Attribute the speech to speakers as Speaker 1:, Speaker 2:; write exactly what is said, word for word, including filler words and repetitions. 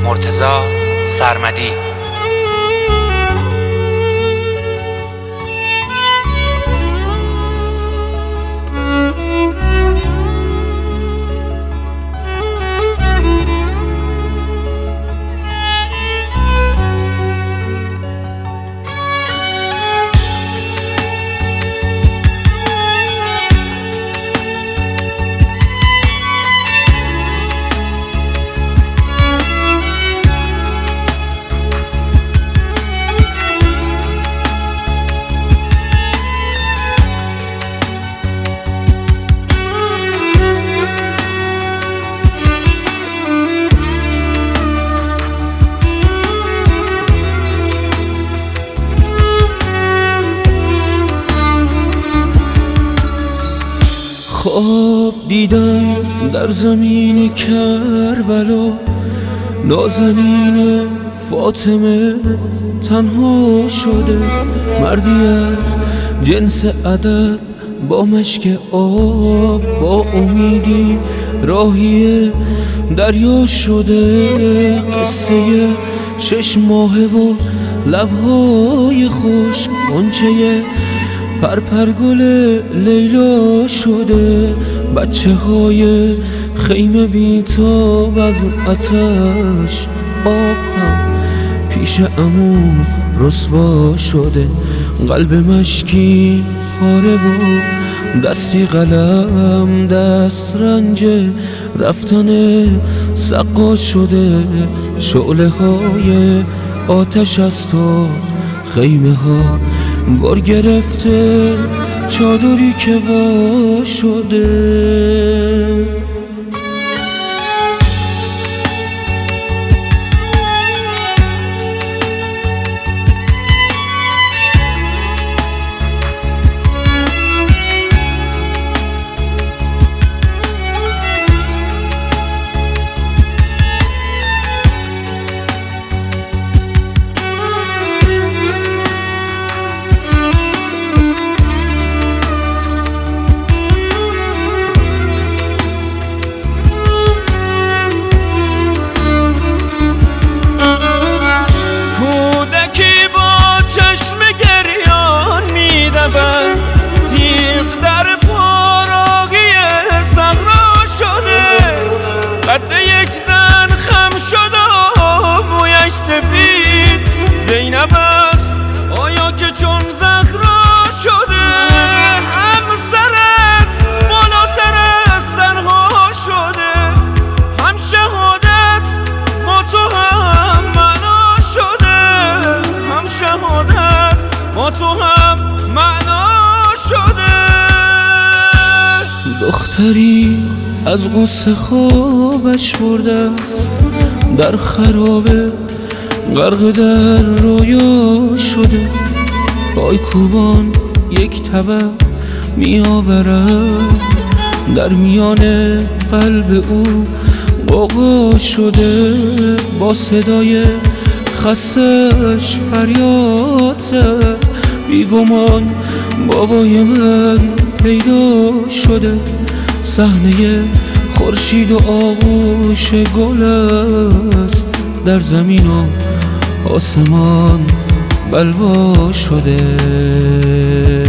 Speaker 1: مرتضی سرمدی.
Speaker 2: خواب دیدم در زمین کربلا، نازنین فاطمه تنها شده. مردی از جنس عدد با مشک آب، با امیدی راهی دریا شده. قصه شش ماهه و لبهای خوش، غنچه پرپرگل لیلا شده. بچه های خیمه بیتاب از آتش آب هم پیش عموم رسوا شده. قلب مشکی پاره و دستی قلم، دست رنج رفتن سقا شده. شعله های آتش از تو خیمه ها بار گرفته، چادری که وا شده. تیغ در پاراقی صحرا شده. قد یک زن خم شده، مویش سفید زینب است آیا که چون زهرا شده. همسرت بالاتر از سرها شده، هم شهادت با تو هم معنا شده. هم شهادت با تو هم معنا شده. دختری از غصه خوابش برده است، در خرابه غرق در رویا شده. پای کوبان یک طبق می آورد، در میان قلب او غوغا شده. با صدای خستش فریاد زد، بیگمان بابای من پیدا شده. صحنه خورشید و آغوش گل است، در زمین و آسمان بلوا شده.